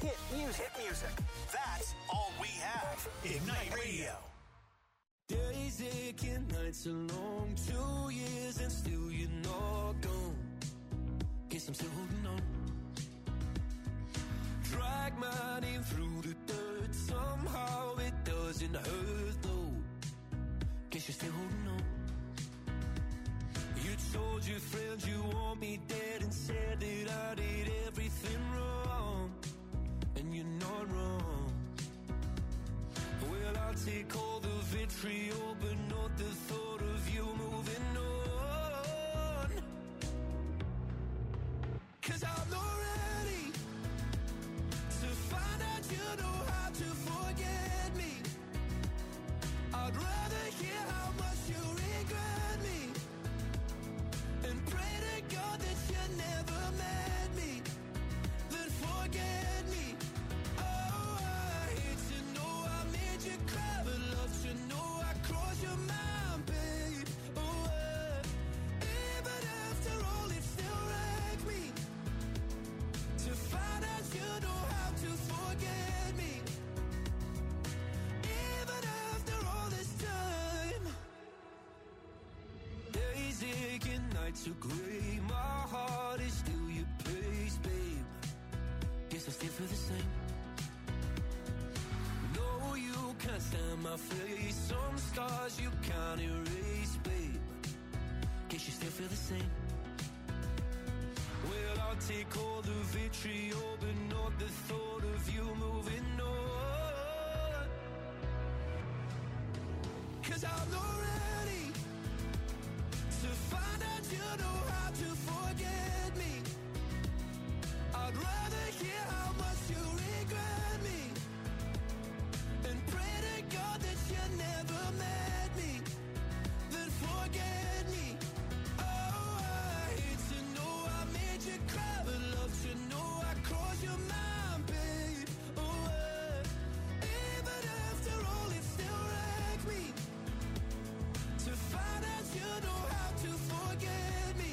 Hit music. That's all we have. Ignite Radio. Days aching, nights are long, 2 years and still you're not gone. Guess I'm still holding on. Drag my name through the dirt, somehow it doesn't hurt though. Guess you're still holding on. You told your friends you want me dead and said that I did everything wrong. And you're not wrong. Well, I'll take all the vitriol, but not the thought of you moving on. 'Cause I'm not ready to find out you know how to forget me. I'd rather hear how much you regret me and pray to God that you never met me, then forget me. Oh, I hate to know I made you cry, but love to know I crossed your mind, babe. Oh, even after all, it still wrecked me to find out you know how to forget me. Even after all this time, days aching, nights are gray. My heart is still your place, babe. Guess I still feel the same. No, you can't stand my face. Some scars you can't erase, babe. Guess you still feel the same. Well, I'll take all the vitriol, but not the thought of you moving on. 'Cause I'm not ready to find out you know how to forget me. I'd rather hear how much you regret me and pray to God that you never met me, then forget me. Oh, I hate to know I made you cry, but love to know I crossed your mind, babe. Oh, even after all, it still wrecked me to find out you know how to forget me.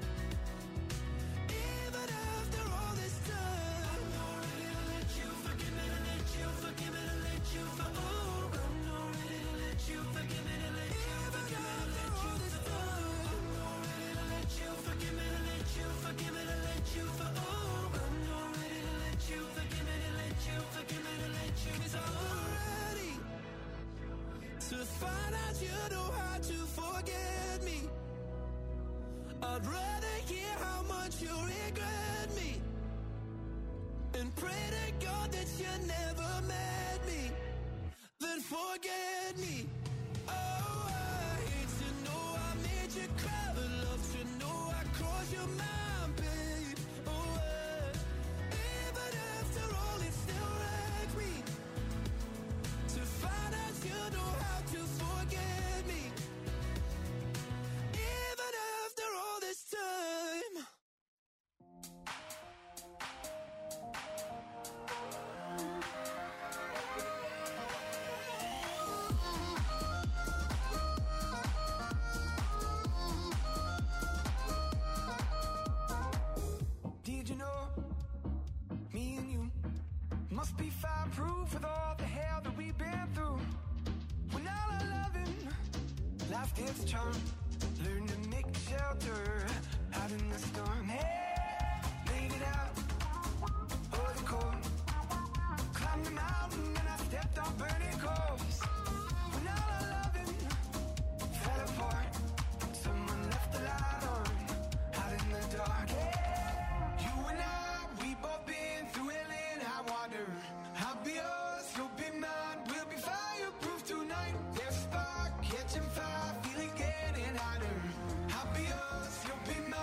Even after all this time, I'm not ready to let you forgive me, to let you forgive me, to let you for oh, I'm not ready to let you forgive me, to let you forgive me, to let you for oh, I'm not ready to let you forgive me, to let you forgive me, to let you for oh, I'm not ready to let you forgive me, to let you forgive me, to let you 'cause I'm not ready to find out you know how to forget me. I'd rather hear how much you regret me and pray to God that you never met me, then forget me. Oh, I hate to know I made you cry, but love to know I crossed your mind, babe. Oh, even after all, it still wrecked me to find out you know how to forget me. Even after all this time. Did you know me and you must be fireproof with all the hell that we've been through? When all our loving, life gets charm. Learn to make shelter out in the storm. Hey, made it out of the cold. Climbed the mountain and I stepped on burning coals. When all our loving fell apart, someone left the light on out in the dark. Hey, you and I, we both been through hell and high water. I'll be yours, you'll be mine. We'll be fireproof tonight. There's a spark catching fire, feeling getting hotter. I'll be yours, you'll be mine.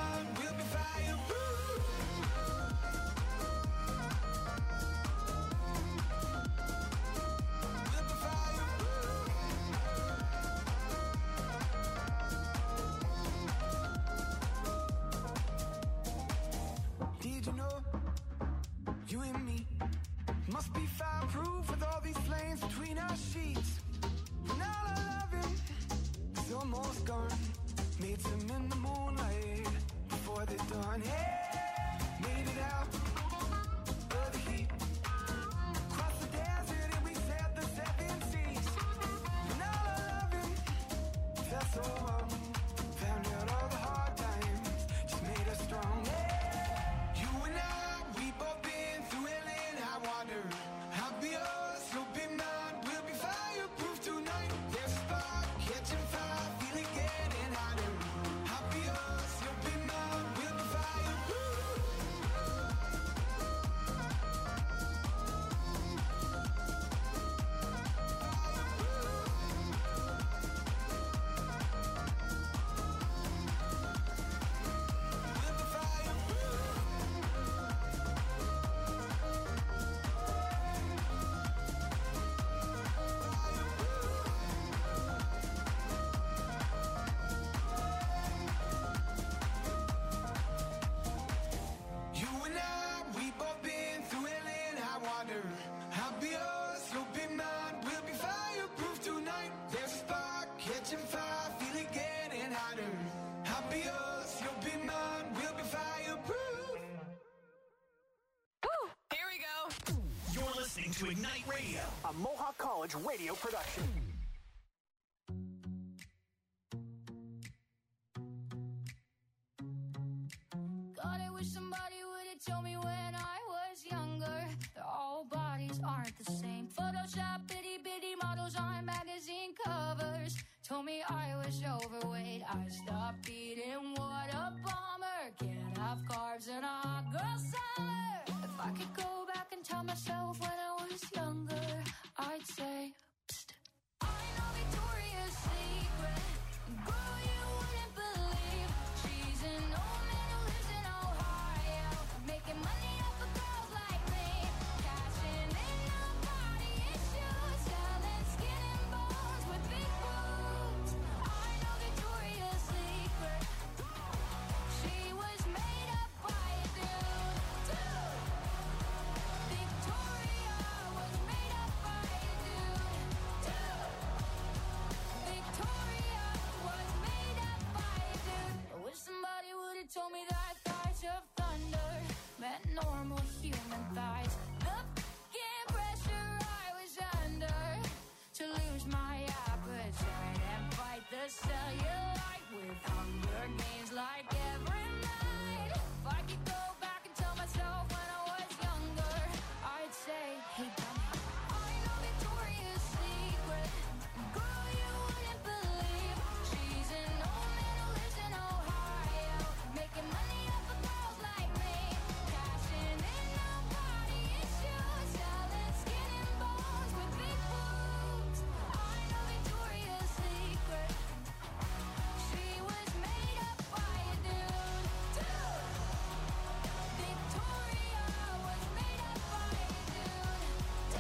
to Ignite Radio, a Mohawk College radio production. God, I wish somebody would have told me when I was younger that all bodies aren't the same. Photoshop itty bitty models on magazine covers told me I was overweight. I stopped eating, what a bummer. Can't have carbs in a hot girl summer. If I could go back and tell myself when I was younger, I'd say, psst. I know Victoria's Secret, girl, you wouldn't believe. She's an old man who lives in Ohio, making money off of girls like me, cashing in on body issues, selling skin and bones with big boobs. I know Victoria's Secret. She was made up by a dude. Victoria was made up by a dude. Victoria was made up by a dude. I wish somebody would have told me that thighs of thunder meant normal human thighs. The fucking pressure I was under to lose my appetite and fight the cellulite with Hunger Games like every night. If I could go back and tell myself when I was younger, I'd say, hey, dummy. I know Victoria's Secret, girl, you wouldn't believe. She's an old man who lives in Ohio, making money off of girls like me, cashing in on body issues, selling skin and bones with big boobs. I know Victoria's Secret. She was made up by a dude. Victoria was made up by a dude.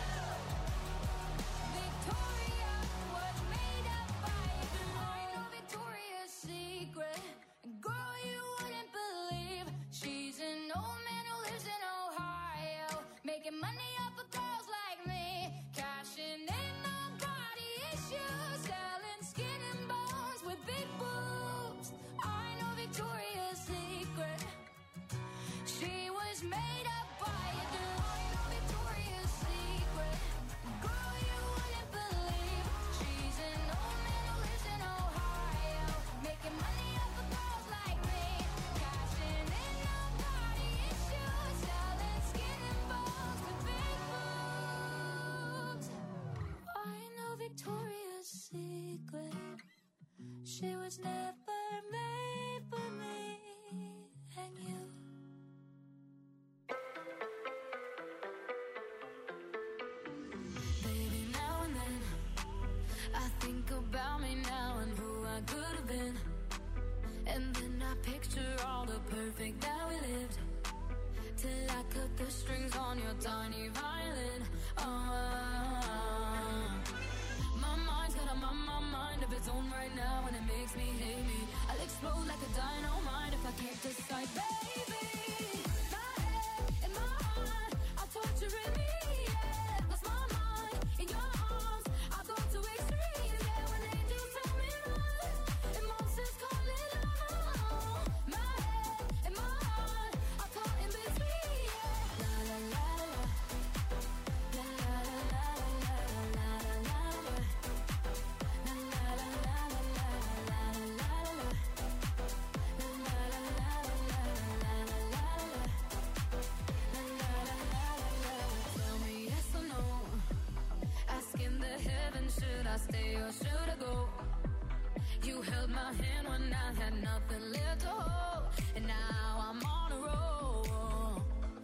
Victoria was made up by a dude. I know Victoria's Secret. Girl, you wouldn't believe. She's an old man who lives in Ohio, making money off of girls like me, cashing in on body issues, selling skin and bones with big boobs. I know Victoria's Secret. She was made up by a dude. I know Victoria's Secret. Girl, you wouldn't believe. She's an old man who lives in Ohio, making money off of girls like me, cashing in on body issues, selling skin and bones with big boobs. I know Victoria's Secret. She was never made for me and you. Baby, now and then I think about me now and who I could have been. And then I picture all the perfect that we lived, till I cut the strings on your tiny violin. My mind's got a mind of its own right now, and it makes me hate me. I'll explode like a dynamite if I can't decide, baby. My head and my heart are torturing me, yeah. Lost my mind in your arms, I go to extremes, yeah. When angels tell me run, and monsters call it love. My head and my heart are caught in between, yeah. La la la la, la la la la la la la la. Tell me yes or no, asking the heavens, should I stay or should I go? You held my hand when I had nothing left to hold, and now I'm on a roll.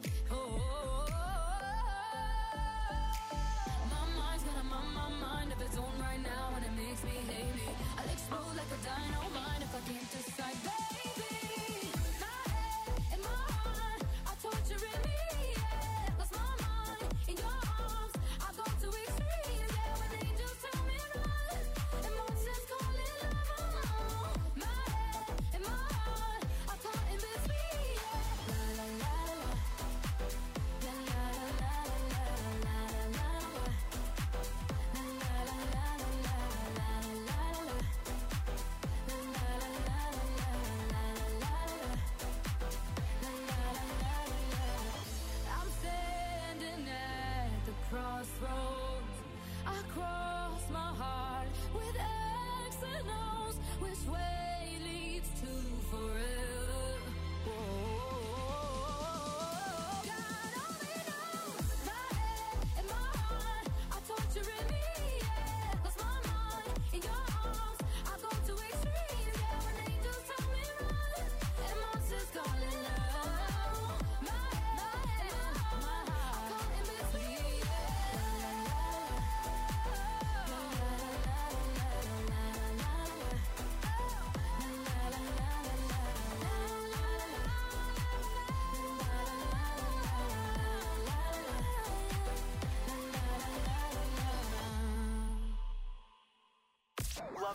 My mind's got a mind of its own right now, and it makes me hate me. I'll explode like a dynamite if I can't decide, baby. My head and my heart are torturing me, yeah. Lost my mind in your arms, I go to extremes, yeah. When angels tell me run, and monsters call it love. My head and my heart are caught in between.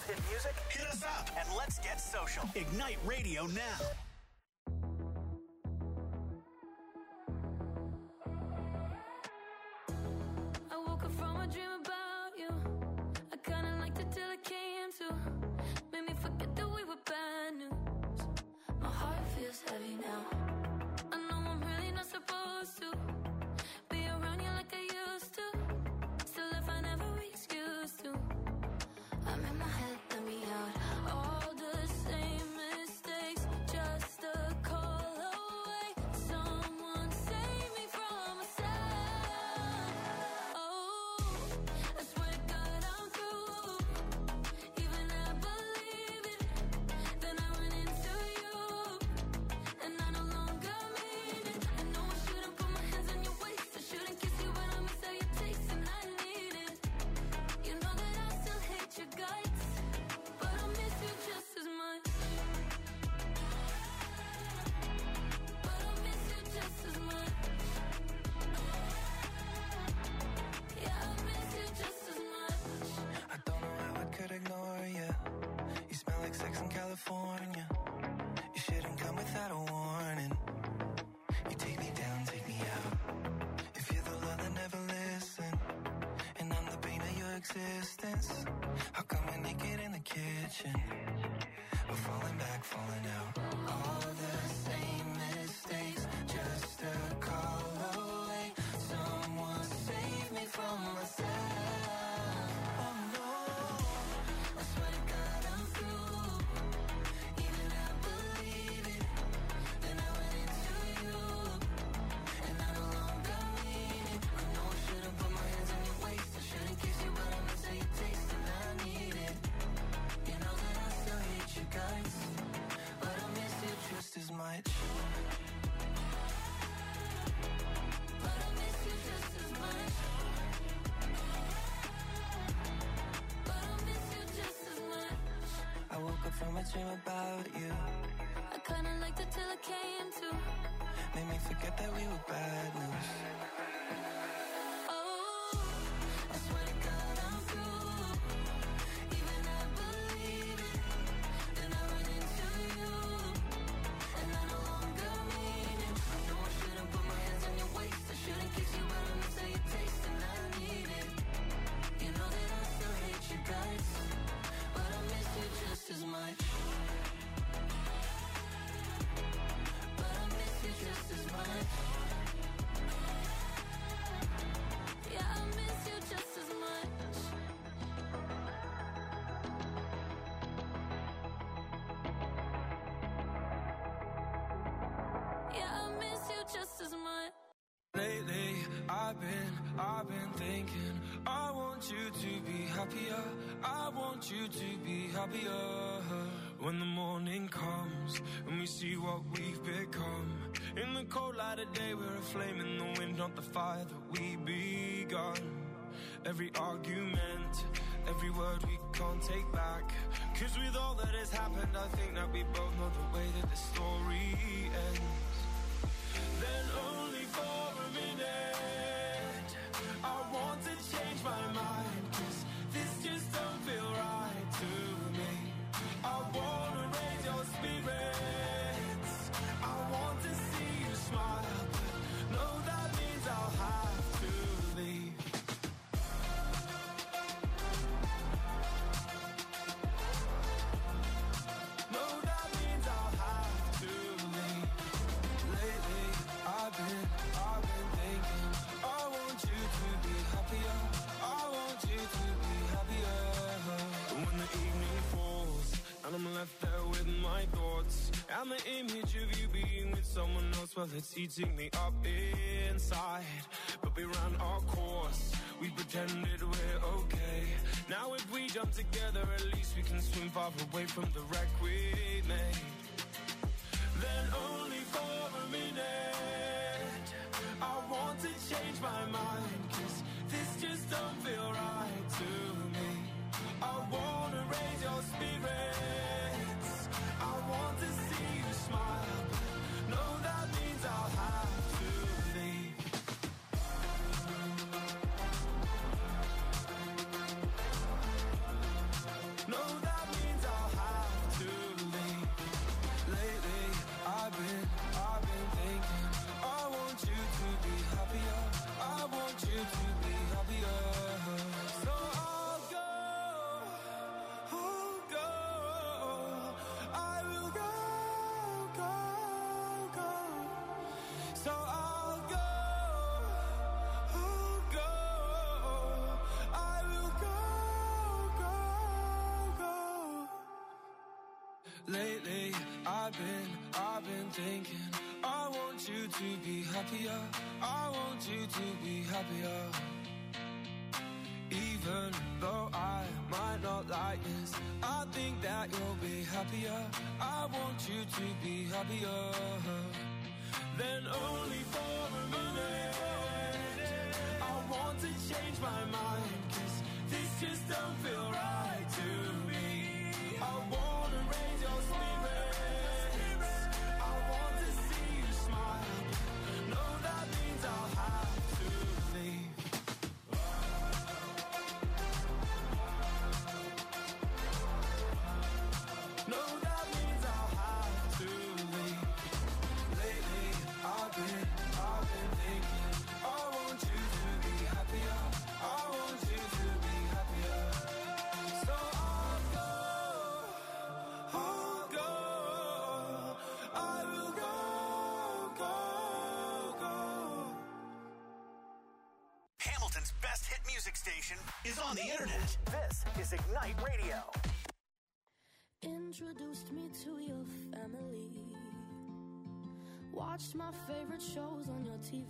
hit music? Hit us up. And let's get social. Ignite Radio now. I woke up from a dream about you. I kinda liked it till it came to. Made me forget that we were bad news. My heart feels heavy now. I know I'm really not supposed to be around you like I used to. Still I find every excuse to. I'm in my head, let me out. All the same mistakes, just a call away. Someone save me from myself. Oh, I swear to God I'm through. Even I believe it. Then I run into you, and I no longer mean it. I know I shouldn't put my hands on your waist. I shouldn't kiss you, but I miss how you taste, and I need it. You know that I still hate your guts, but I miss you just as much. But I miss you just as much. Yeah, I miss you just as much. I don't know how I could ignore you. You smell like sex in California. You shouldn't come without a warning. You take me down, take me out. If you're the love that never listened, and I'm the pain of your existence, how come we're naked in the kitchen? We're falling back, falling out. All the same mistakes, just a call away. Someone save me from myself. Oh no, I swear to God I'm through. Even I believe it. Then I went into you, and I no longer mean it. I know I shouldn't put my hands on your waist. I shouldn't kiss you, but I miss how you taste, and I need it. You know that I still hate you guys, but I miss you just as much. But I miss you just as much. But I miss you just as much. I woke up from a dream about you. I kinda liked it till it came to. Made me forget that we were bad news. Oh, I swear to God I'm through. Even I believe it. Then I run into you, and I no longer mean it. I know I shouldn't put my hands on your waist. I shouldn't kiss you, but I miss how you taste, and I need it. You know that I still hate you guys, but I miss you just as much. But I miss you just as much. Yeah, I miss you just as much. Yeah, I miss you just as much. Lately, I've been thinking, I want you to be happier. I want you to be happier. When the morning comes and we see what we've become. In the cold light of day, we're a flame in the wind, not the fire that we begun. Every argument, every word we can't take back. 'Cause with all that has happened, I think that we both know the way that the story ends. Then only for a minute, I want to change my mind, 'cause this just don't feel right to me. I wanna raise your spirits, I want to see you smile, but no, that means I'll have to leave. No, that means I'll have to leave. Lately, I've been thinking, I want you to be happier. I want you to be happier. When the evening falls and I'm left there with my thoughts, and the image of you being with someone else, well, it's eating me up inside. But we ran our course, we pretended we're okay. Now if we jump together, at least we can swim far away from the wreck we made. Then only for a minute, I want to change my mind, 'cause this just don't feel right to me. I wanna raise your spirits, I want to see you smile, but no, that means I'll have to leave. No, that So I'll go. I will go. Lately, I've been thinking, I want you to be happier. I want you to be happier. Even though I might not like this, I think that you'll be happier. I want you to be happier. Then only for a minute, I want to change my mind, 'cause this just don't feel right to me. I wanna raise your spirits, I want to see you smile. No, that means I'll have to leave. No, that means I'll have to leave. Lately, I've been thinking, I want you to be happier. I want you to be happier. So I'll go. I will go. Hamilton's best hit music station is on the internet. This is Ignite Radio. Introduced me to your family. Watched my favorite shows on your TV.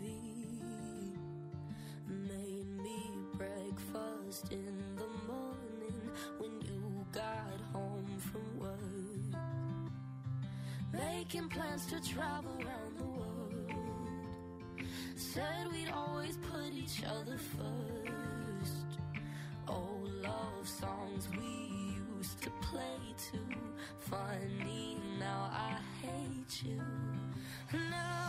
Made me breakfast in the morning when you got home from work. Making plans to travel around the world. Said we'd always put each other first. Old love songs we used to play too. Funny, now I hate you. Now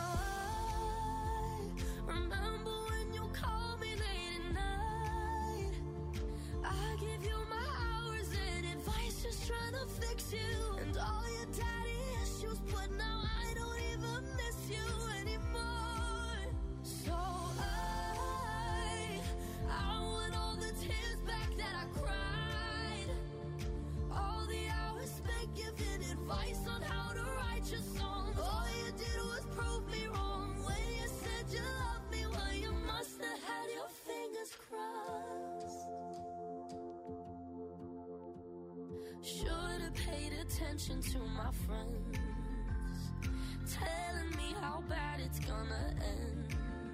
I remember when you called me late at night. I give you my hours and advice, just trying to fix you. And all your daddy issues, but now I don't even miss you anymore. So I want all the tears back that I cried. All the hours spent giving advice on how to write your songs. All you did was prove me wrong when you said you loved me. Well, you must have had your fingers crossed. Should have paid attention to my friends, telling me how bad it's gonna end.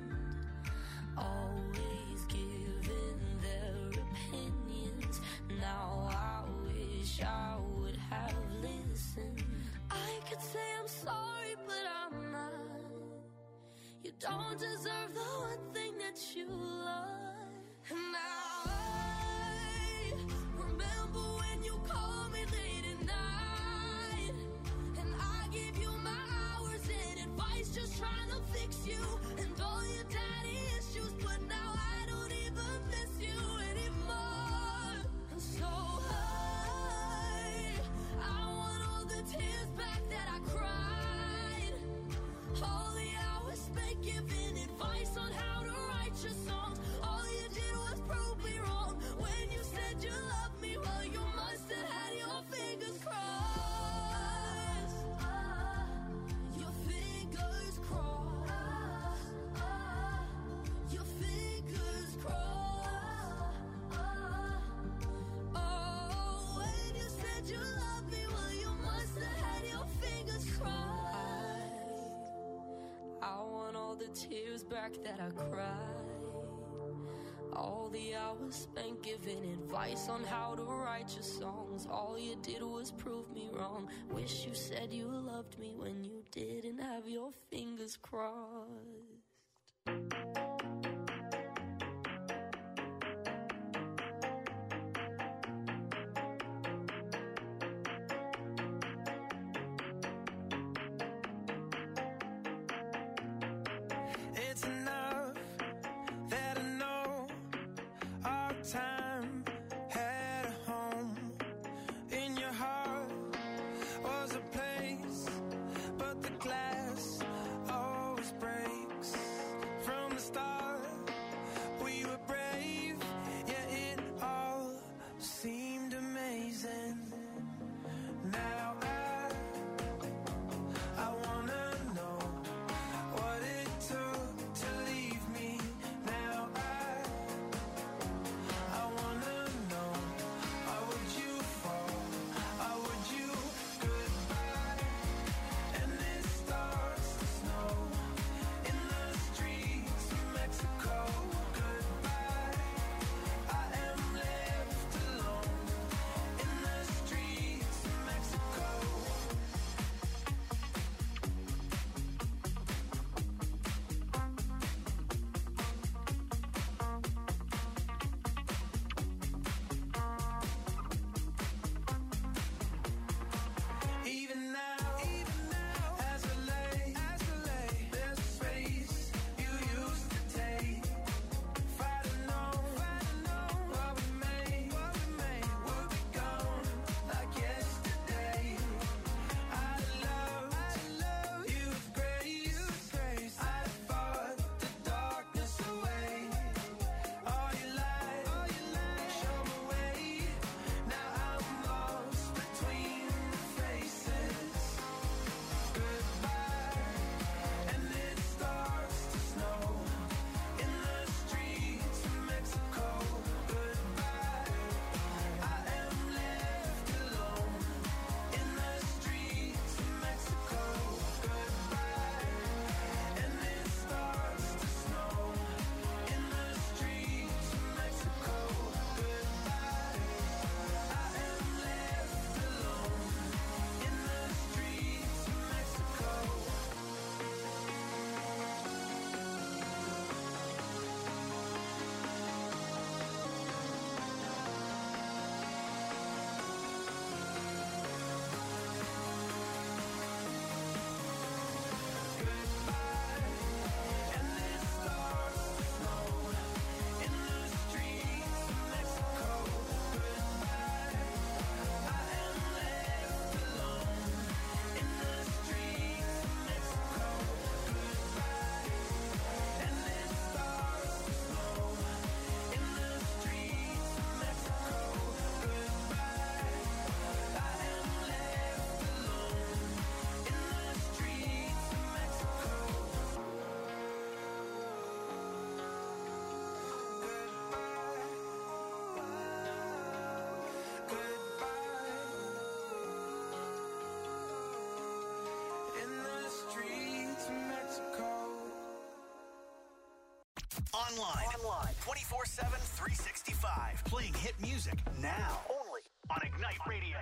Always giving their opinions. Now I wish I would have listened. I could say I'm sorry, but I'm not. You don't deserve the one thing that you love. And now I remember when you called me late at night. And I gave you my hours and advice, just trying to fix you. And all your daddy issues, but now I don't even miss you anymore. And so I want all the tears back that I cried. All the hours spent giving advice on how to write your songs. All you did was prove me wrong when you said you loved me. Well, you must have had your fingers crossed. Your fingers crossed. Your fingers crossed. Oh, when you said you loved me, well, you must have had your fingers crossed. I want all the tears back that I cried. All the hours spent giving advice on how to write your songs. All you did was prove me wrong. Wish you said you loved me when you didn't have your fingers crossed. It's enough that I know our time had a home. In your heart was a place, but the glass always breaks. From the start, we were brave, yeah, it all seemed amazing. Now I wanna know what it took Online. 24/7, 365. Playing hit music now. Only on Ignite Radio.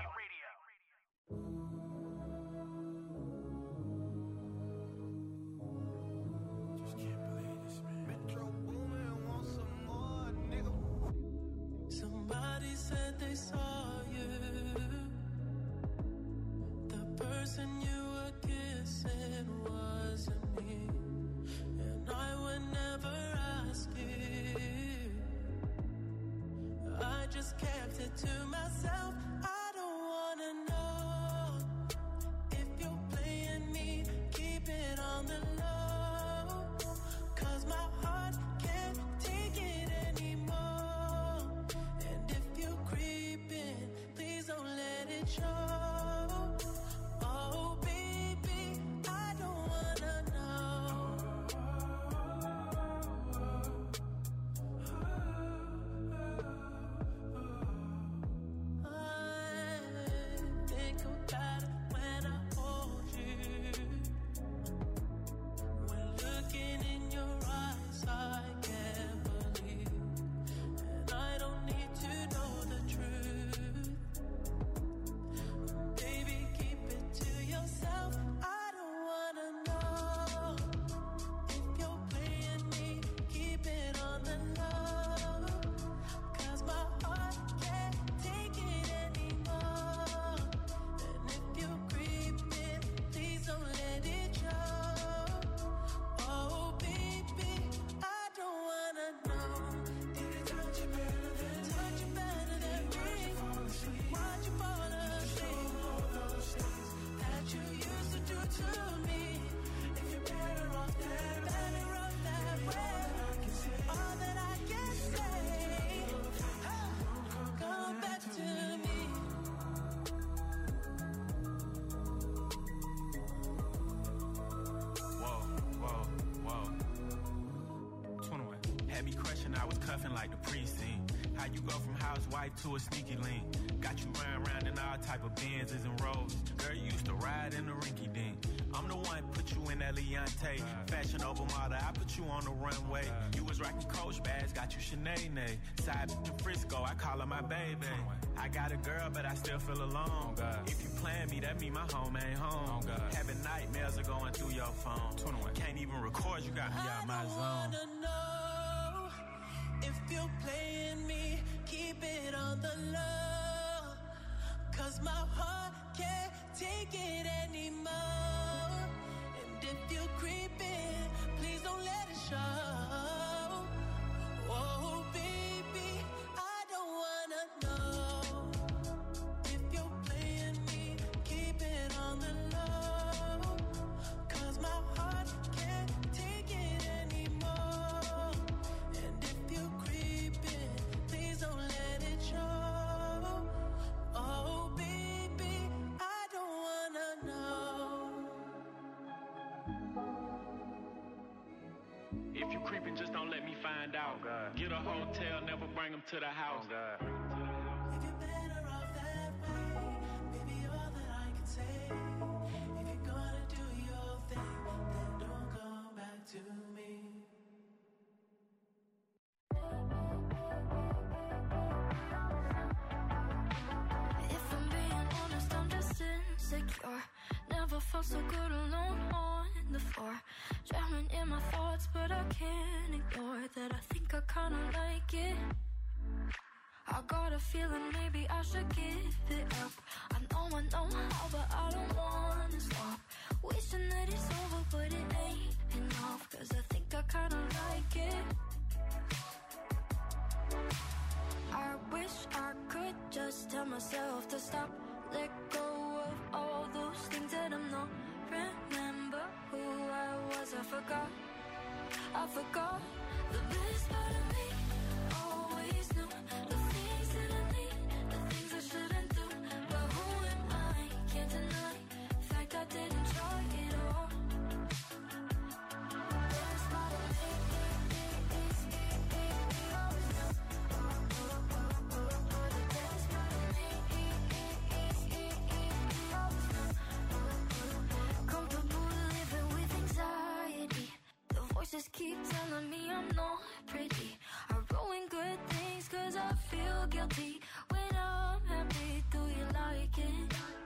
Just can't believe this, man. Metro Boomin wants some more, nigga. Somebody said they saw you. The person you were kissing wasn't me. And I would never ask you. I just kept it to myself. I don't wanna know if you're playing me. Keep it on the low, 'cause my heart can't take it anymore. And if you're creeping, please don't let it show. Oh baby, I don't wanna know. I think about it when I hold you. When looking in your eyes, I can't believe. And I don't need to know the truth. Baby, keep it to yourself. I don't wanna know if you're playing me. Keep it on the low, 'cause my heart can't take it anymore. And if you're creeping, please don't let it show. Oh baby, I don't wanna know. Did it touch you better than me? Why'd you fall asleep? All those things that you used to do to me. If you're better off that way, all that I can say, come back to me. Whoa. 21. Had me crushing, I was cuffing like the precinct. How you go from housewife to a sneaky link? Got you riding around in all type of Benzes and Rolls. Girl, you used to ride in the rinky dink. I'm the one put you in that Leontay. Fashion over model, I put you on the runway. You was rocking Coach bags, got you Sinead. Side bitch in Frisco, I call her my baby. I got a girl, but I still feel alone. If you plan me, that mean my home ain't home. Having nightmares are going through your phone. Can't even record, you got me out my I zone. wanna know if you're playing me. Keep it on the low, 'cause my heart can't take it anymore. And if you're creeping, please don't let it show. Oh baby, I don't wanna know if you're playing me. Keep it on the low, 'cause my heart can't take it anymore. And if you're creeping, please don't let it show. Oh baby, I don't wanna know. If you creeping, just don't let me find out. Get a hotel, never bring them to the house. If you're better off that way, baby, all that I can say. If you're gonna do your thing, then don't come back to me. If I'm being honest, I'm just insecure. Never felt so good alone on the floor. Drowning in my thoughts, but I can't ignore that. I think I kinda like it. I got a feeling maybe I should give it up. I know how, but I don't wanna stop. Wishing that it's over, but it ain't enough. 'Cause I think I kinda like it. I wish I could just tell myself to stop. Let go of all those things that I'm not. Remember who I was, I forgot. The best part of me always knew the things that I need, the things I shouldn't do. But who am I? Can't deny the fact I didn't try it all. The best part of me always knew. The best part of me always knew. Comfortable living with anxiety. The voice just keep telling me I'm not pretty. I ruin good things cause I feel guilty. When I'm happy, do you like it?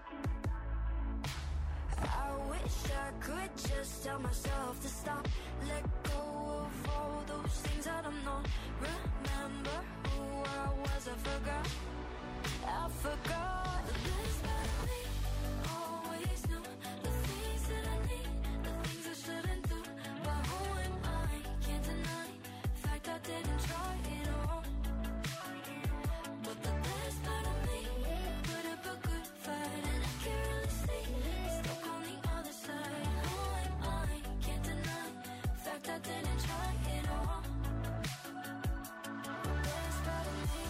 I wish I could just tell myself to stop. Let go of all those things that I'm not. Remember who I was, I forgot. The best part of me always knew the things that I need, the things I shouldn't do. But who am I? Can't deny the fact I didn't try it all. But the best part of me put up a good fight, and I can't really see stuck on the other side. Who am I? Can't deny the fact I didn't try it all. The best part of me.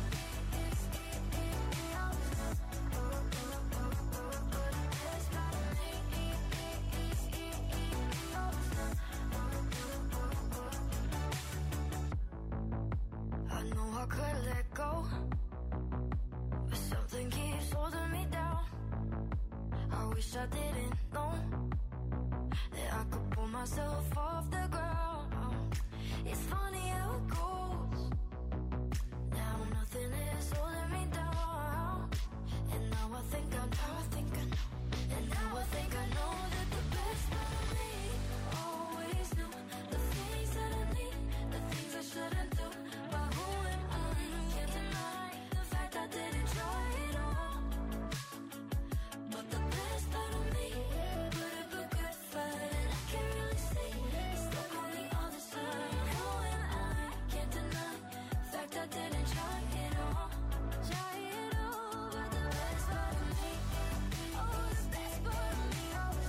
I know I could let go, but something keeps holding me down. I wish I didn't know that I could pull myself off the ground. It's funny how it goes. Now nothing is holding me down. And now I think I know. And now I think I know that the best part of me always knew the things that I need, the things I shouldn't do. But who am I? Can't deny the fact I didn't try it all. But the best part of me put up a good fight, and I can't really see stuck on the other side. Who am I? Can't deny the fact I didn't try it all. But the best part of me, oh, the best part of me,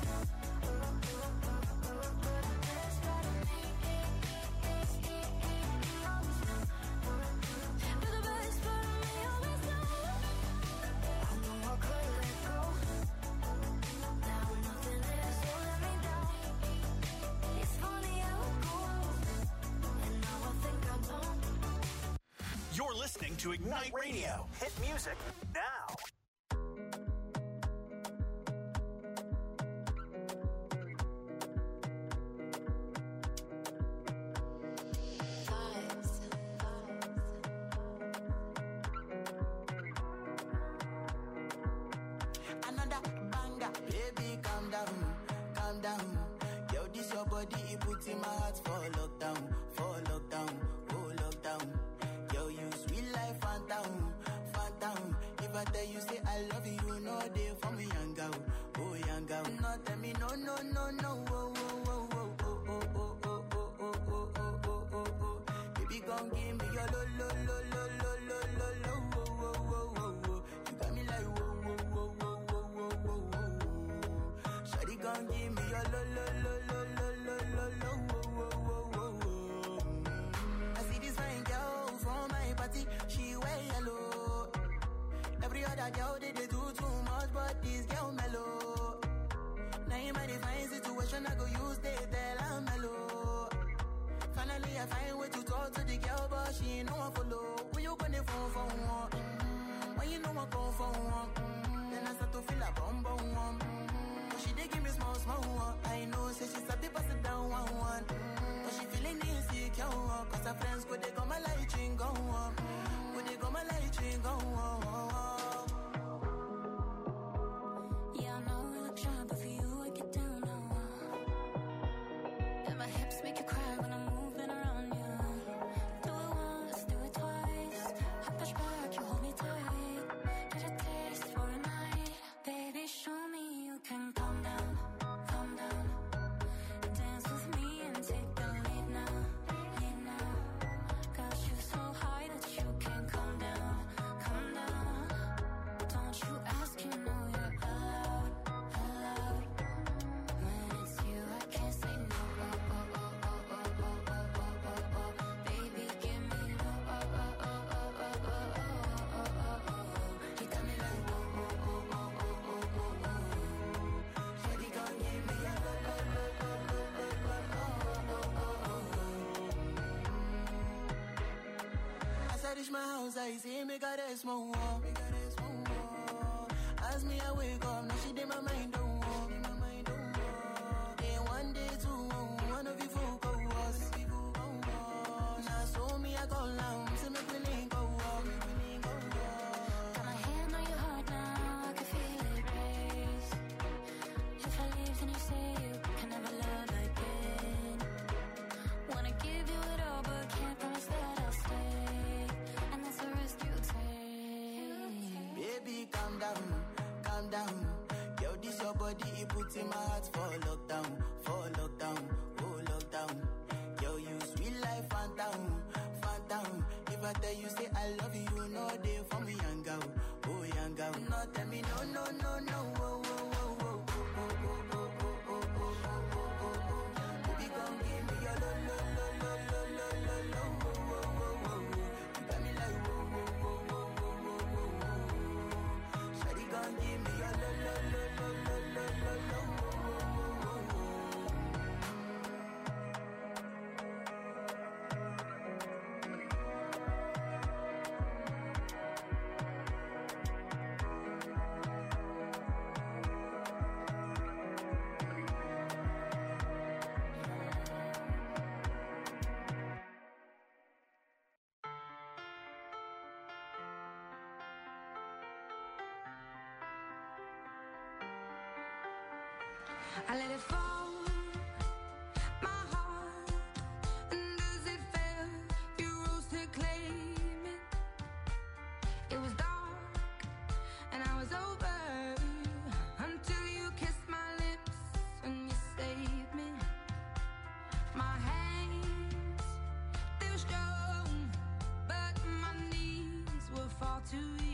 best part of me, but the best part of me always knows. I know I could let go. Now nothing is holding me down. It's funny how it goes. And now I think I know. You're listening to Ignite Radio. Hit music now. Another banger, baby, calm down, calm down. Yo, this your body, it puts in my heart for lockdown, oh lockdown. Yo, you sweet life, phantom, phantom. If I tell you say I love you, you know they for me, young girl, oh young girl. No, tell me no, no, no, no, oh, oh, oh, oh, oh, oh, oh, oh, oh, oh, oh, oh, oh, oh. Baby, gon' give me your lo, lo, lo, lo, lo, lo, lo, lo, oh, oh, oh, oh, oh. You got me like whoa, whoa, whoa, whoa, whoa, whoa, whoa, whoa. Shawty gon' give me your lo, lo, lo, lo, lo, lo, lo, lo, oh, oh, oh, oh, oh. I see this fine girl from my party, she wear yellow. Every other girl they do too much, but this girl mellow. Now in my divine situation, I go use they tell I'm mellow. Finally I find way to talk to the girl, but she ain't no one follow. When you gonna phone for one? When you know I come for one? Then I start to feel a bum bum one. But she dey give me small small one. I know say she start to pass it down one. But she feeling insecure one. Cause her friends could they come my light ring go on. Could they come my light ring go on. Yeah, I know we look shy, but for you I get down now. And my hips make you cry when I'm moving around you. Do it once, do it twice. I push back, you hold me tight. Get a taste for a night. Baby, show me you can calm down, calm down. Dance with me and take the lead now, lead now. Got you so high that you can't calm down, calm down. Don't you ask, you know you're allowed, allowed. When it's you, I can't say no. Oh, oh, oh, oh, oh, oh, oh, oh, oh, oh. Baby, give me no. Oh, oh, oh, oh, oh, oh, oh, oh, oh, oh. You got me like oh, oh, oh, oh, oh, oh, oh, oh. Shawty gon' give me a lo, lo, lo, lo, lo, lo, lo, oh, oh, oh, oh. As I reach my house, I see me got a small wall. As me I wake up, now she did my mind don't walk. Day one, day two, one of you folk go walk. no, tell me no, no, no, no. Oh, oh, oh, oh, oh, oh, oh, oh, oh, oh, oh, oh. Baby, come give me your lo, lo, lo, lo, lo, lo, lo, lo. Oh, oh, oh, oh. You got me like whoa, whoa, whoa, whoa, whoa, whoa, whoa. Shawty, come give me your lo, lo, lo, lo, lo, lo, lo, lo. I let it fall, my heart, and as it fell, you rose to claim it. It was dark, and I was over, until you kissed my lips, and you saved me. My hands, they were strong, but my knees were far too weak.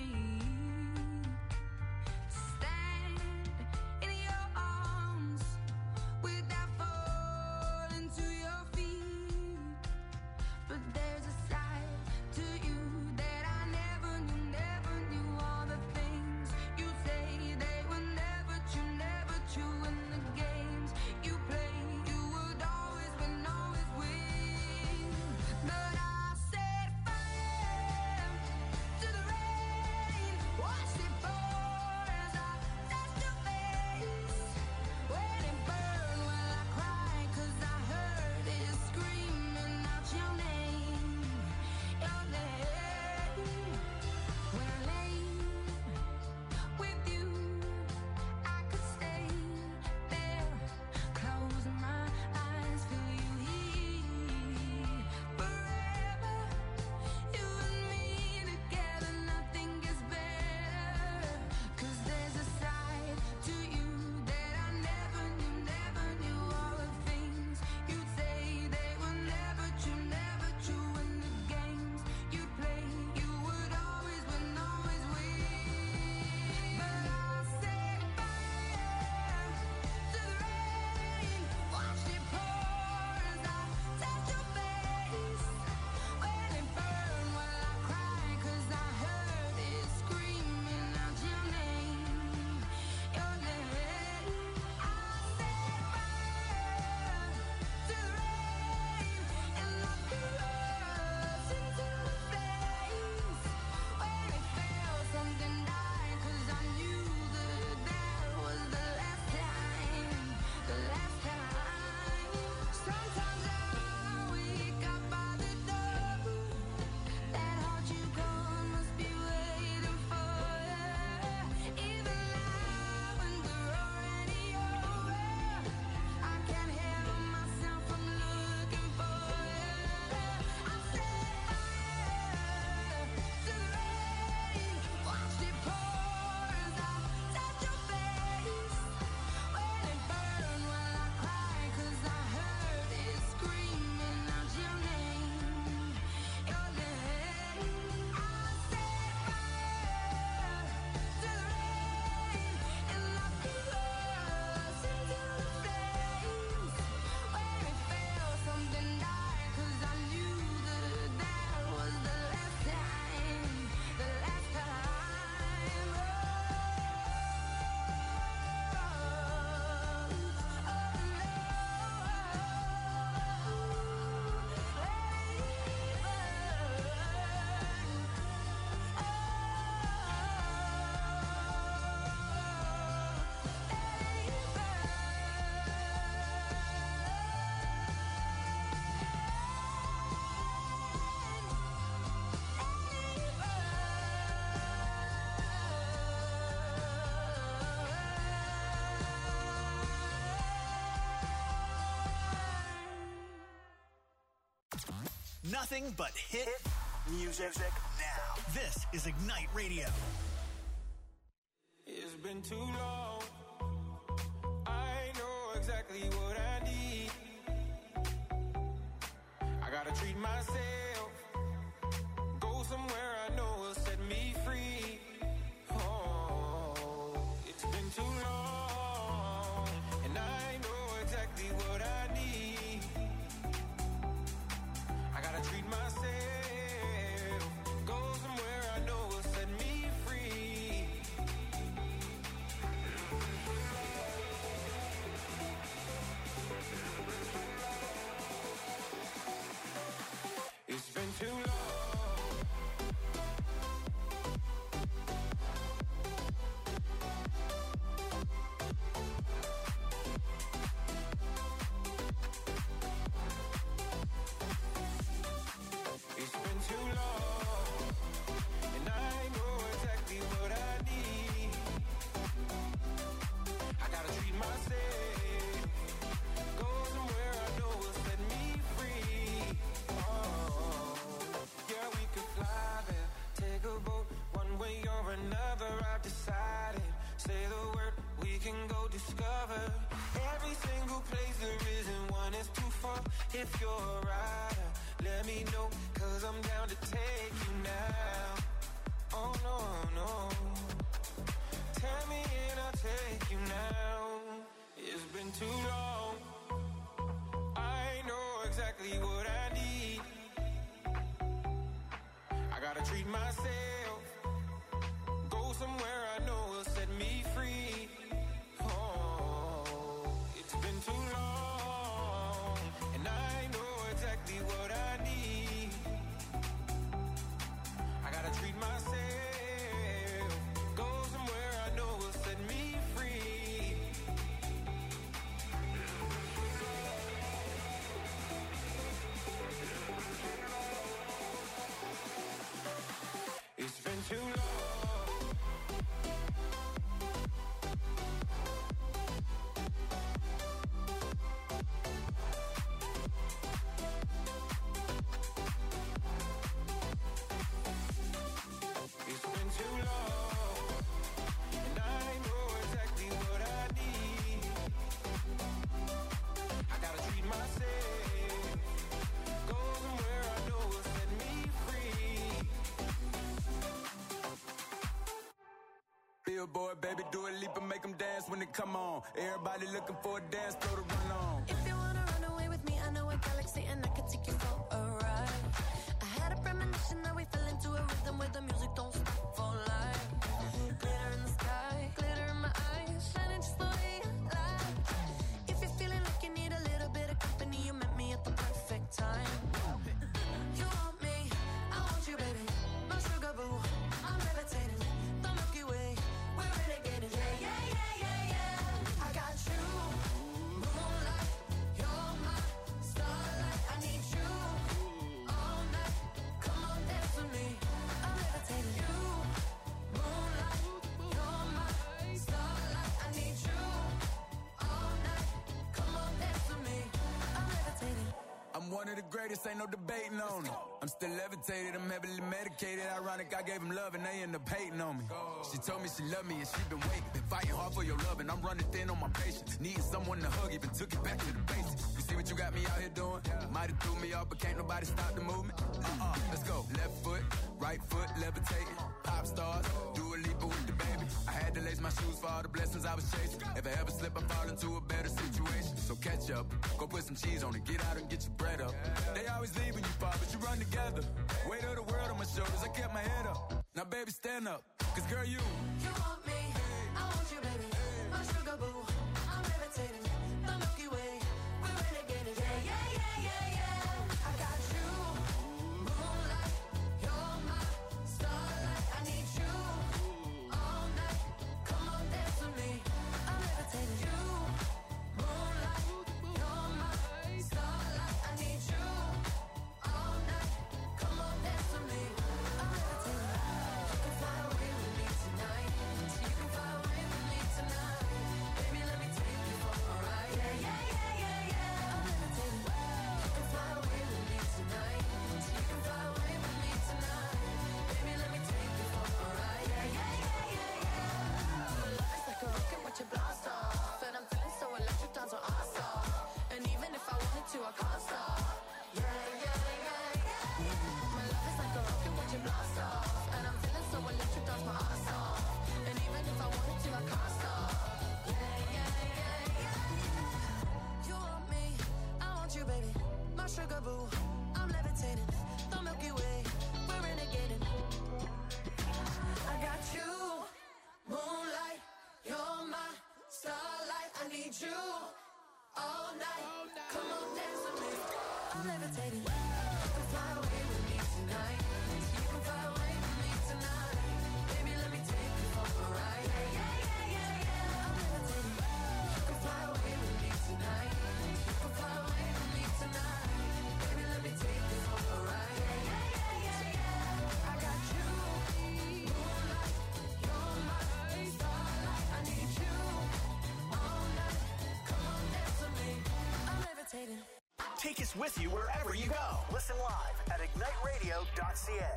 Nothing but hit music now. This is Ignite Radio. It's been too long. I know exactly what I need. I gotta treat myself. Go somewhere I know will set me free. Oh. If you're a rider, let me know, cause I'm down to take you now. Oh no, no. Tell me and I'll take you now. It's been too long. I know exactly what I need. I gotta treat myself. Go somewhere I know will set me free. Oh, it's been too long. And I know exactly what I need. I gotta treat myself. Go somewhere I know will set me free. It's been too long. It's been too long, and I know exactly what I need. I gotta treat myself. Go somewhere I know will set me free. Billboard, baby, do a leap and make them dance when they come on. Everybody looking for a dance floor to run on. If you wanna run away with me, I know a galaxy and I can take you for a ride. I had a premonition that we fell into a rhythm where the music don't stop for life. Glitter in the sky, glitter in my eyes, shining just the way I like. If you're feeling like you need a little bit of company, you met me at the perfect time. You want me, I want you, baby. My sugar boo, I'm levitating. The Milky Way, we're renegading. Yeah, yeah, yeah, yeah, yeah. I got you, moonlight. You're my starlight. I need you all night. Come on, dance with me. I'm levitating. You, moonlight. You're my starlight. I need you all night. Come on, dance with me. I'm levitating. I'm one of the greatest, ain't no debating on it. I'm still levitated, I'm heavily medicated. Ironic, I gave them love and they end up hating on me. She told me she loved me and she been waiting. Been fighting hard for your love and I'm running thin on my patience. Needing someone to hug, even took it back to the basics. You see what you got me out here doing? Might have threw me off, but can't nobody stop the movement. Let's go. Left foot, right foot, levitating. Pop stars, do a leap with the baby. I had to lace my shoes for all the blessings I was chasing. If I ever slip, I fall into a better situation. So catch up, go put some cheese on it, get out and get your bread up. They always leave when you fall, but you run together. Weight of the world on my shoulders, I kept my head up. Now baby, stand up, cause girl, you want me, I want you, baby. My sugar boo, I'm levitating. The Milky Way, we're renegading. Yeah, yeah, yeah, yeah, yeah. I got you, moonlight. You're my starlight. I need you all night. Come on, dance with me. I'm levitating. You, moonlight. You're my starlight. I need you all night. Come on, dance with me. I'm levitating. You can fly away with me tonight. So you can fly away with me tonight. Baby, let me take you for a ride. Yeah, yeah, yeah, yeah, yeah. I'm levitating. You can fly away with me tonight. So you can fly away with me tonight. Baby, let me take you for a ride. Yeah, yeah, yeah, yeah, yeah. My love is like a rocket, watch it blast off. And I'm feeling so electric, dance on our stop. And even if I wanted to, I can't stop. Yeah, yeah, yeah, yeah. My love is like a rocket, watch it blast off. And I'm feeling so electric, dance my ass off. And even if I wanted to, I can't stop. Yeah, yeah, yeah, yeah. You want me, I want you, baby. My sugar boo, I'm levitating. The Milky Way, we're renegading. I got you, moonlight. You're my starlight. I need you all night. Come on, dance with me. I'm levitating. You can fly away with me tonight. You can fly away with me tonight. Baby, let me take you for a ride. Yeah, yeah, yeah, yeah, yeah. I'm levitating. You can fly away with me tonight. You can fly away with me tonight. Baby, let me take you for a ride. Yeah, yeah, yeah, yeah, yeah. I got you, moonlight. You're my starlight. I need you all night. Come on, dance with me. I'm levitating. Take us with you wherever you go. Listen live at igniteradio.ca.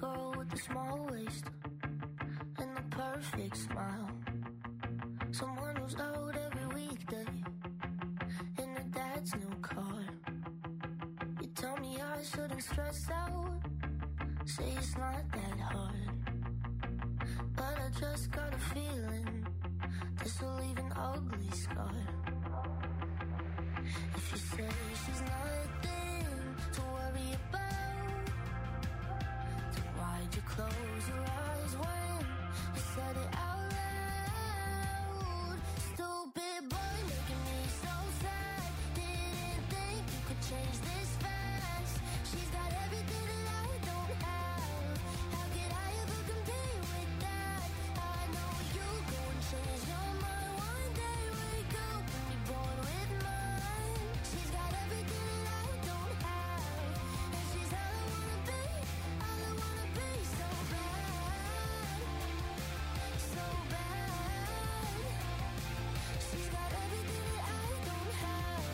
girl with the small waist and the perfect smile. Someone who's out every weekday in her dad's new car. You tell me I shouldn't stress out, say it's not that hard. But I just got a feeling this will leave an ugly scar. If you say she's nothing to worry about, then why'd you close your eyes when you said it out loud? Stupid boy making me so sad. Didn't think you could change this fast. She's got everything that I don't have. How could I ever compete with that? I know you go and change your mind one day. Wake up and be born with mine. She's got everything that I don't have, and she's all I wanna be, all I wanna be. So bad, so bad. She's got everything that I don't have.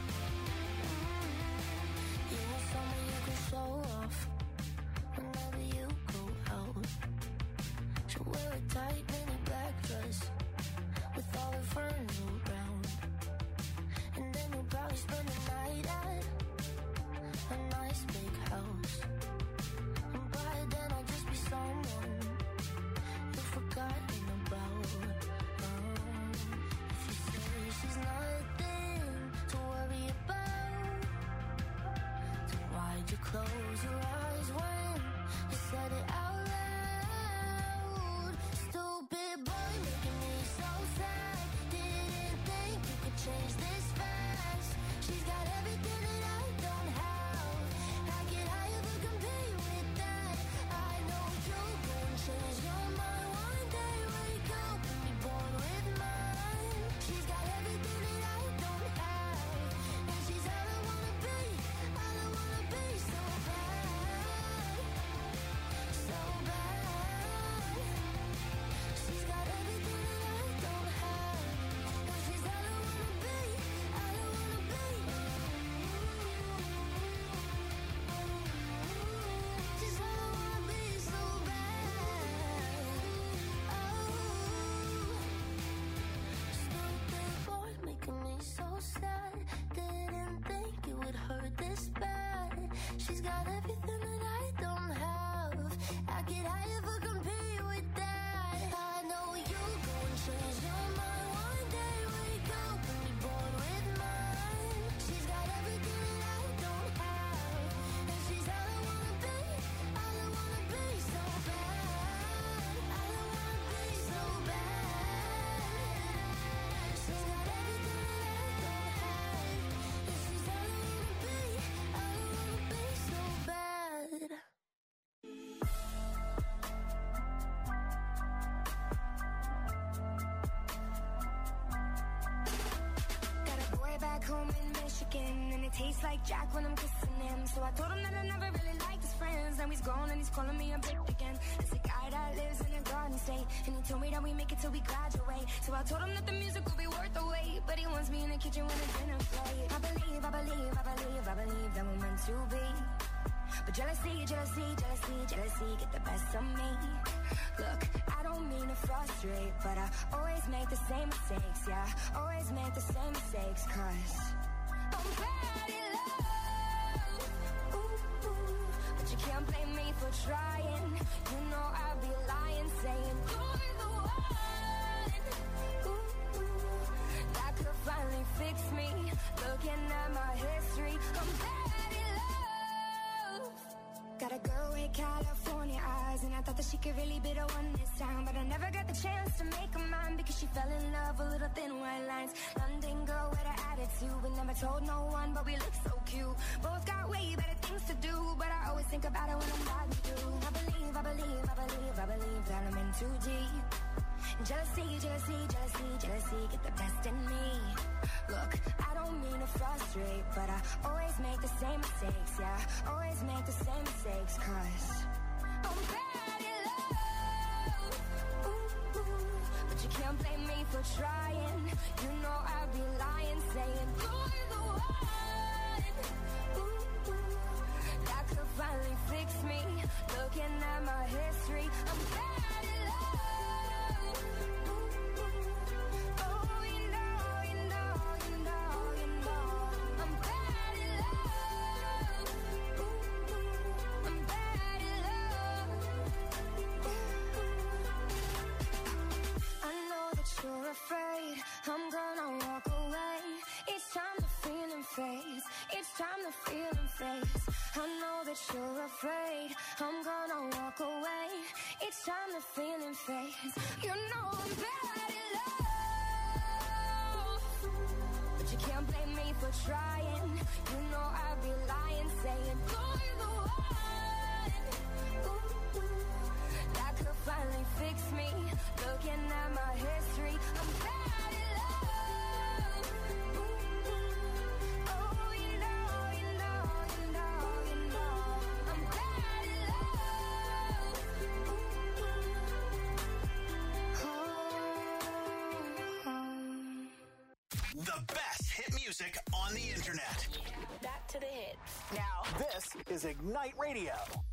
You want someone you can show off whenever you go out. She'll wear a tight mini black dress with all her friends around, and then you'll probably spend the night at a nice big house. And by then I'll just be someone you've forgotten about. If you say she's nothing to worry about, then why'd you close your eyes when you said it out loud? Stupid boy making me so sad. Didn't think you could change this fast. She's got everything that I don't have. How could I ever compete with that? I know you'll go and change your mind one day. Wake up and be born with mine. She's got everything that I don't have, and she's all I wanna be, all I wanna be. So bad, so bad. She's got everything that I don't have, and she's all I wanna be, all I wanna be. She's all I wanna be, so bad. Stupid boy making me so sad. Didn't think it would hurt this bad. She's got everything that I don't have. How could I ever compete with that? I know you'll go and change your mind one day. Wake up and be born with mine. She's got everything that I don't have, and she's all I wanna be, all I wanna be. So bad, all I wanna be. So bad. She's got everything that I don't have, and she's all I wanna be, all I wanna be. So bad. Got a boy back home in Michigan, and it tastes like Jack when I'm kissing him. So I told him that I never really liked his friends. Now he's gone and he's calling me a bitch again. It's a guy that lives in a garden state, and he told me that we make it till we graduate. So I told him that the music will be worth the wait, but he wants me in the kitchen when the dinner plate. I believe that we're meant to be. But jealousy, get the best of me. Look, I don't mean to frustrate, but I always make the same mistakes, yeah. Always make the same mistakes, 'cause I'm bad in love. Ooh, but you can't blame me for trying. You know I'd be lying, saying you're the one. That could finally fix me. Looking at my history, I'm bad in love. Got a girl with California eyes, and I thought that she could really be the one this time. But I never got the chance to make her mine, because she fell in love with little thin white lines. London girl with an attitude, but never told no one, but we look so cute. Both got way better things to do, but I always think about it when I'm riding through. I believe that I'm in too deep. Jealousy, get the best in me. Look, I don't mean to frustrate, but I always make the same mistakes, yeah. Always make the same mistakes, 'cause I'm bad in love. Ooh, but you can't blame me for trying. You know I'd be lying, saying you're the one. Ooh, that could finally fix me. Looking at my history. I'm bad at love. Oh, you know, you know, you know, you know. I'm bad at love. I'm bad at love. I know that you're afraid I'm gonna walk away. Each time the feeling fades, each time the feeling fades. I know that you're afraid I'm gonna walk away. Each time the feeling fades. You know I'm bad at love, but you can't blame me for trying. You know I'd be lying saying you're the one. Ooh, that could finally fix me. Looking at my history, I'm bad at love. Oh, you know, you know, you know, you know. I'm bad at love. The best hit music on the internet. Back to the hits. Now, this is Ignite Radio.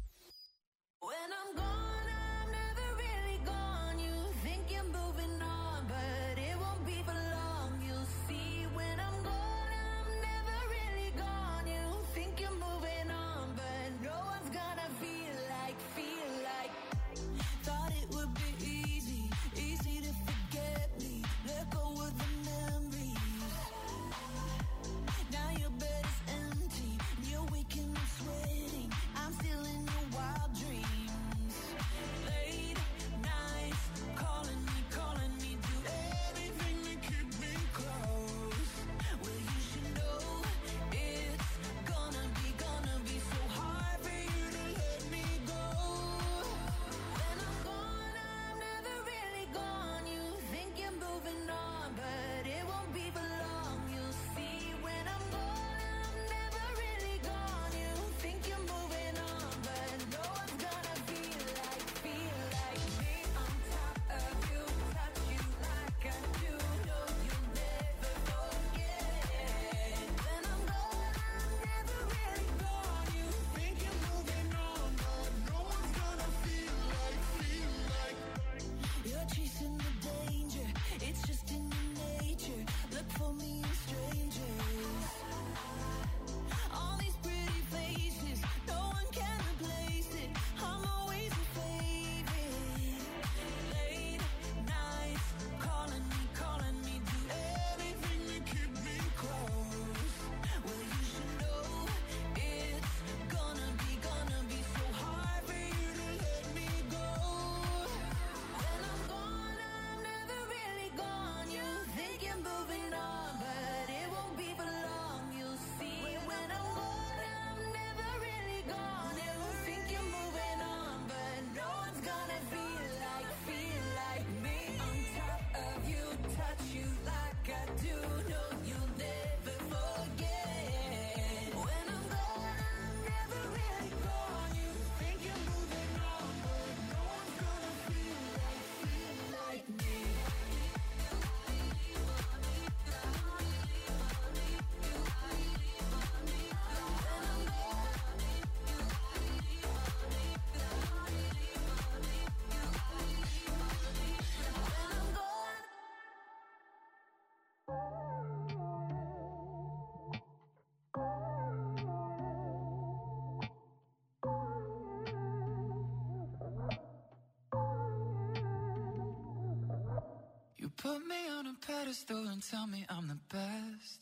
When I'm gone, I'm never really gone. You think you're moving on, but it won't be for long. You'll see when I'm gone, I'm never really gone. You think you're moving on, but no one's gonna feel like. Thought it would be easy to forget me. Let go of the memories. Now your bed is empty, and you're waking up sweating. I'm still in your wild dreams. Late nights, calling me, do everything to keep me close. Well, you should know it's gonna be so hard for you to let me go. When I'm gone, I'm never really gone. You think you're moving on, but it won't be for long. You'll see when I'm gone, I'm never really gone. You think you're moving on, but no one's gonna feel like me on top of you, touch you like I do. No, you'll never forget. When I'm gone, I'm never really gone. You think you're moving on, but no one's gonna feel like. You're chasing the danger, it's just in your nature. Look for me in strangers. All these pretty faces, no one can replace it. I'm always your favorite. Late nights, calling me, do everything to keep me close. Well, you should know it's gonna be so hard for you to let me go. When I'm gone, I'm never really gone. You think you're moving on, but it won't be for long. You'll see when I'm gone, I'm never really gone. You think you're moving on, but no one's gonna feel like me on top of you, touch you like I do. No, you'll never forget. When I'm gone, I'm never really gone. You think you're moving on, but no one's gonna feel like me. You put me on a pedestal and tell me I'm the best.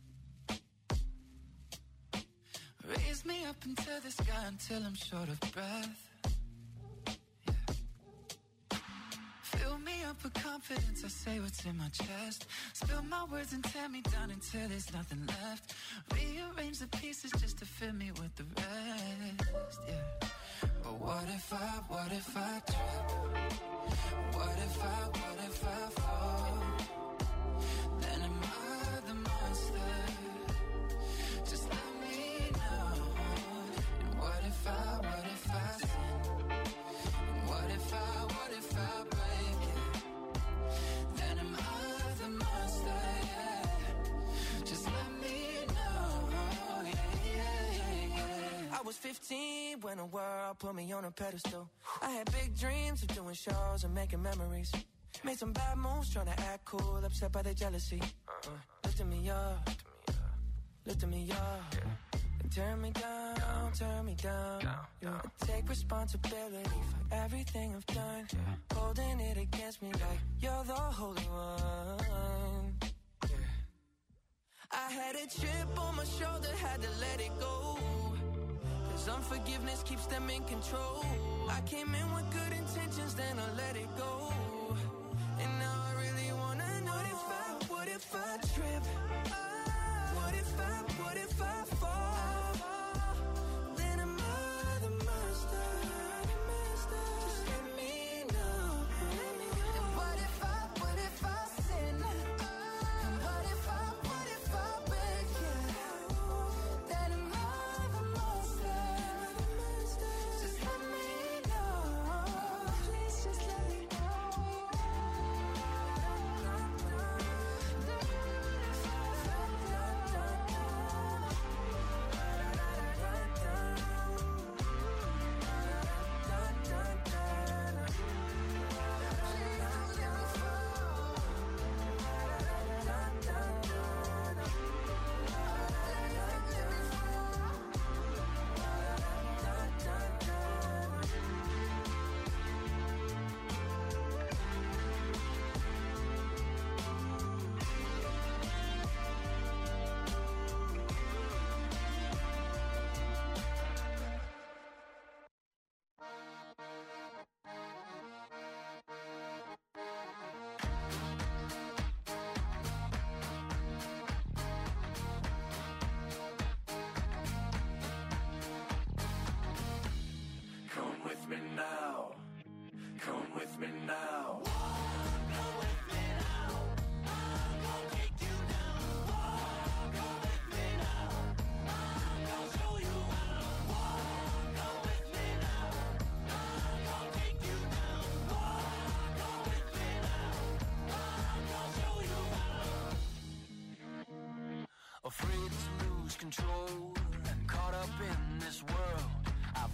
Raise me up into the sky until I'm short of breath. Yeah. Fill me up with confidence, I say what's in my chest. Spill my words and tear me down until there's nothing left. Rearrange the pieces just to fill me with the rest. Yeah. But what if I trip? What if I fall? Then am I the monster? Just let me know. And what if I sin? And what if I break it? Then am I the monster? Yeah. Just let me know. Yeah. I was 15 me when the world put me on a pedestal. I had big dreams of doing shows and making memories. Made some bad moves trying to act cool, upset by the jealousy. Lifting me up, lifting me up. And turn me down, turn me down. I take responsibility for everything I've done. Holding it against me like you're the holy one. I had a chip on my shoulder, had to let it go. Cause unforgiveness keeps them in control. I came in with good intentions, then I let it go. And now I really wanna know what if I trip? What if I fall?